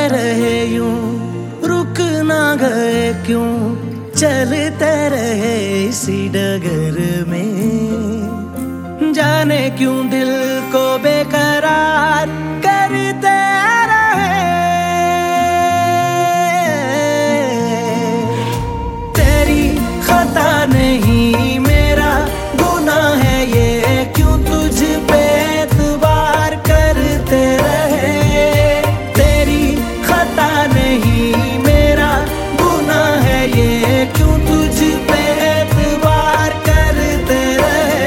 रहे यूं, रुक ना गए क्यों, चलते रहे इसी डगर में। जाने क्यों दिल को बेकरार करते रहे। तेरी खता नहीं मेरा गुनाह है ये, क्यों तुझ पे एतबार करते रहे। तेरी खता नहीं मेरा गुनाह है ये, क्यों तुझ पे एतबार करते रहे।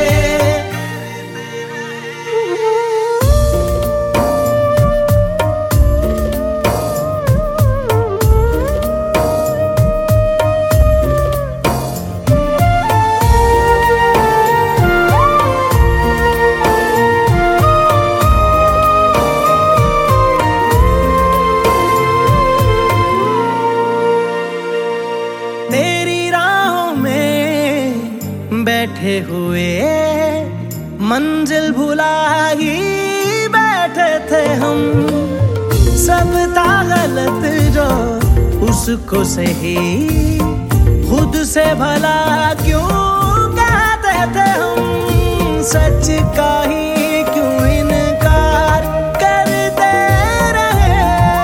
तेरी राहों में बैठे हुए मंजिल भुला ही बैठे थे हम। सब था गलत जो उसको सही, खुद से भला क्यों कहते थे हम। सच का ही क्यों इनकार करते रहे।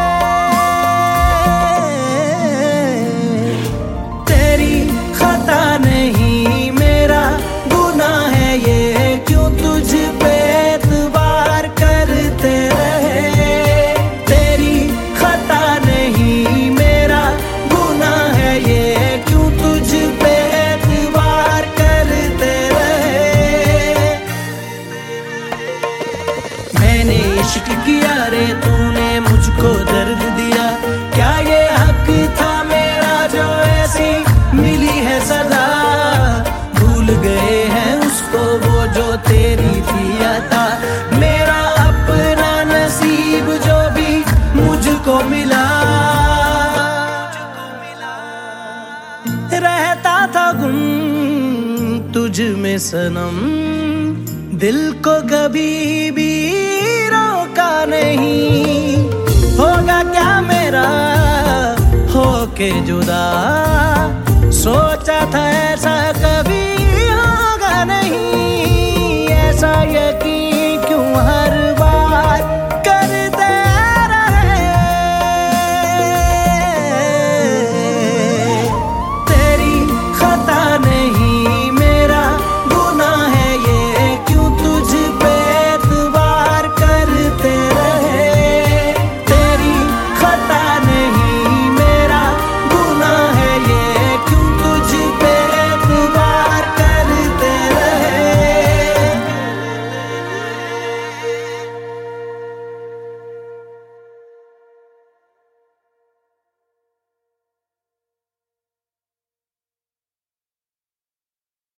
तेरी खता नहीं मेरा गुनाह है ये, क्यों तुझ पे एतबार करते रहे। तेरी खता नहीं मेरा गुनाह है ये, क्यों तुझ पे एतबार करते रहे। मैंने इश्क किया रे, तूने मुझको दर्द दिया, क्या ये हक था मेरा जो ऐसी मिली है सजा। भूल गए हैं उसको वो जो तेरी थी अता, मेरा अपना नसीब जो भी मुझको मिला। रहता था गुम तुझ में सनम, दिल को कभी भी रोका नहीं। होगा क्या मेरा होके जुदा,